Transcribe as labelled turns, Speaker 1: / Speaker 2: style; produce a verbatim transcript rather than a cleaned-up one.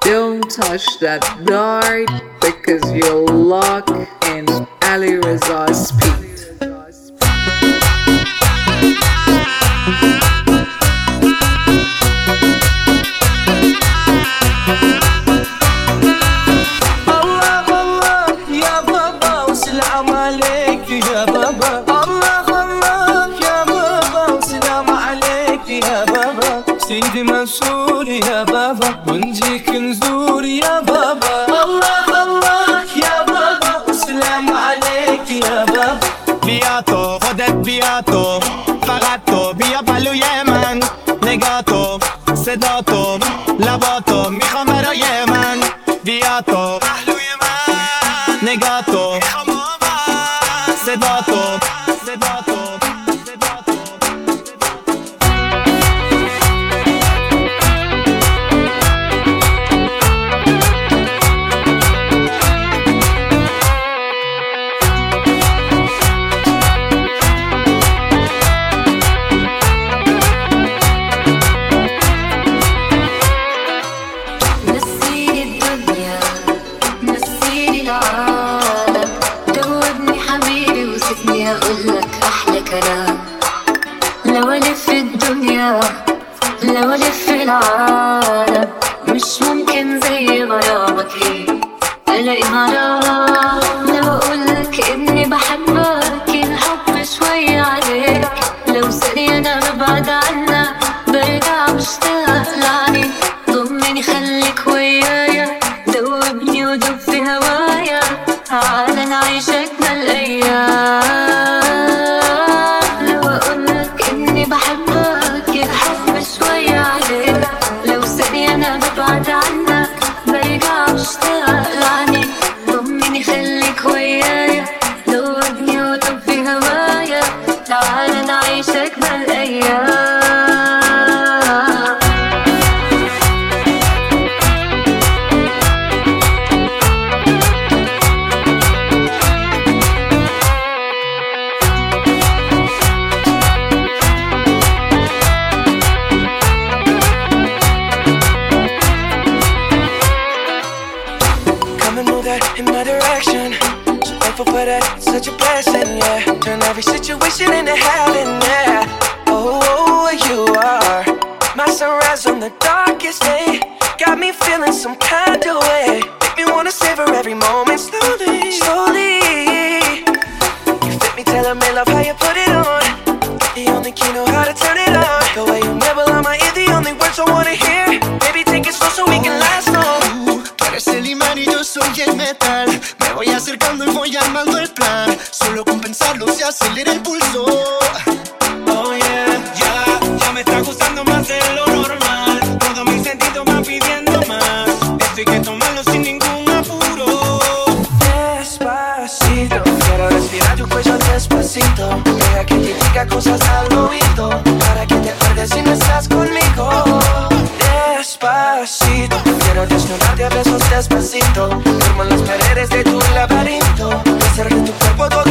Speaker 1: Don't touch that dart because you'll lock in Ali Reza's speed.
Speaker 2: Allah Allah ya baba selam aleyk ya baba. Allah Allah ya baba selam aleyk ya baba. Seydi Mansur ya baba ونجيك نزور يا بابا. الله الله يا بابا والسلام عليك يا بابا.
Speaker 3: بیاتو خودت بیاتو فقط تو بیا پلو من نگاتو صداتو لباتو میخوام برای من بیاتو پهلوی من نگاتو میخوام صداتو صداتو
Speaker 4: أقولك أحلى كلام. لو ألف الدنيا لو ألف العالم مش ممكن زي غرامك ألاقي غرام. لو أقولك إني بحبك الحب شوي عليك. لو ثانية أنا ببعد عنك برجع مشتاق لعنيك. ضمني خليك ويايا دوبني ودوب في هوايا. تعالى نعيش أجمل أيام. بحبك الحب شوي عليك. لو ثانية أنا ببعد عنك برجع مشتاق لعنيك. ضمني خليك ويايا دوبني ودوب في هوايا. تعالى نعيش أجمل أيام.
Speaker 2: In my direction, so thankful for that, it's such a blessing, yeah. Turn every situation into heaven, yeah. Oh, oh, you are my sunrise on the darkest day. Got me feeling some kind of way. Make me wanna savor every moment slowly, slowly. You fit me, telling me love how you put it on. The only key know how to turn it on. The way you nibble on my ear, the only words I wanna hear. Baby, take it slow so we can last long.
Speaker 3: Eres el imán y yo soy el metal. Me voy acercando y voy armando el plan. Solo con pensarlo se acelera el pulso.
Speaker 2: Oh yeah,
Speaker 3: ya, ya me está gustando más de lo normal. Todos mis sentidos van pidiendo más. Esto hay que tomarlo sin ningún apuro.
Speaker 2: Despacito, quiero respirar tu cuello despacito. Deja que te diga cosas al oído, para que te acuerdes si no estás conmigo. Despacito, quiero desnudarte a besos despacito. Formo las paredes de tu laberinto, hacer de tu cuerpo todo